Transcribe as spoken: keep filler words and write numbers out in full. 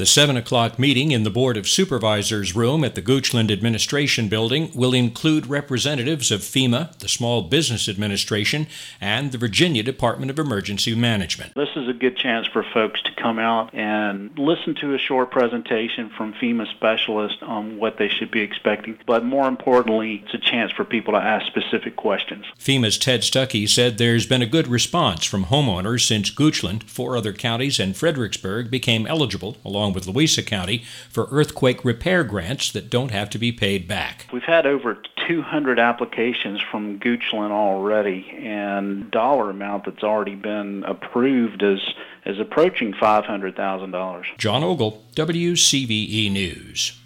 The seven o'clock meeting in the Board of Supervisors room at the Goochland Administration Building will include representatives of FEMA, the Small Business Administration, and the Virginia Department of Emergency Management. This is a good chance for folks to come out and listen to a short presentation from FEMA specialists on what they should be expecting. But more importantly, it's a chance for people to ask specific questions. FEMA's Ted Stuckey said there's been a good response from homeowners since Goochland, four other counties, and Fredericksburg became eligible, along with Louisa County, for earthquake repair grants that don't have to be paid back. We've had over two hundred applications from Goochland already, and dollar amount that's already been approved is, is approaching five hundred thousand dollars. John Ogle, W C V E News.